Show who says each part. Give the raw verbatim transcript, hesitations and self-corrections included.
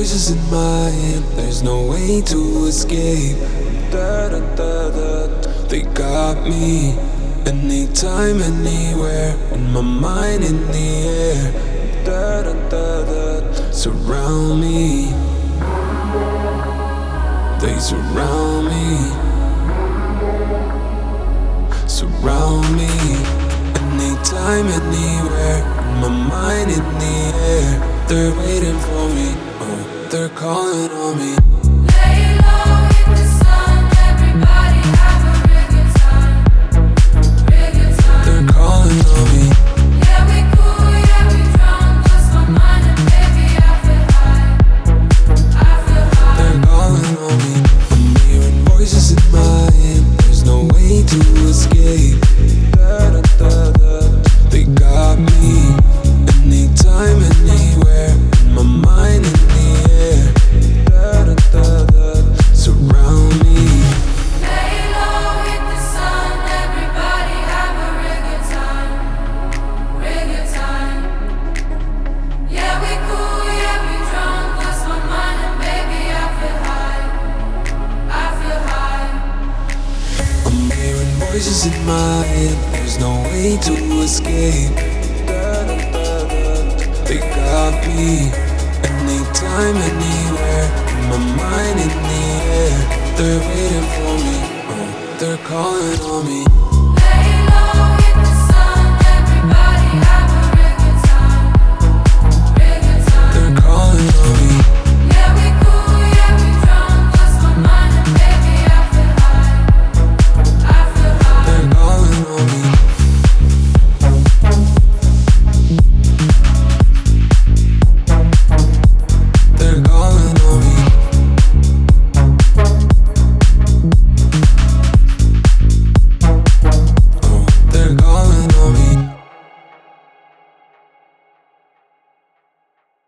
Speaker 1: voices in my head, there's no way to escape. Da, da, da, da. They got me anytime, anywhere, in my mind, in the air. Da, da, da, da. Surround me, they surround me, surround me, anytime, anywhere, in my mind, in the air. They're waiting for me, oh, they're calling on me.
Speaker 2: Lay low in the sun, everybody have a real good time, real good time.
Speaker 1: They're calling on me.
Speaker 2: Yeah, we cool, yeah, we drunk, lost my mind and baby I feel high, I feel high.
Speaker 1: They're calling on me. I'm hearing voices in my head, there's no way to escape. Da, da, da, da. They got me anytime, anywhere, in my mind, in the air. Da, da, da, da. Surround me.
Speaker 2: Lay low in the sun, everybody have a real good time, real good time. Yeah, we cool, yeah, we drunk, lost my mind and baby I feel high, I feel high.
Speaker 1: I'm hearing voices in my head, there's no way to escape. Da, da, da, da. They got me anytime, anywhere, in my mind, in the air. They're waiting for me, oh, they're calling on me.
Speaker 2: Lay low in the sun, everybody have a real good time, real good time.
Speaker 1: They're calling on me.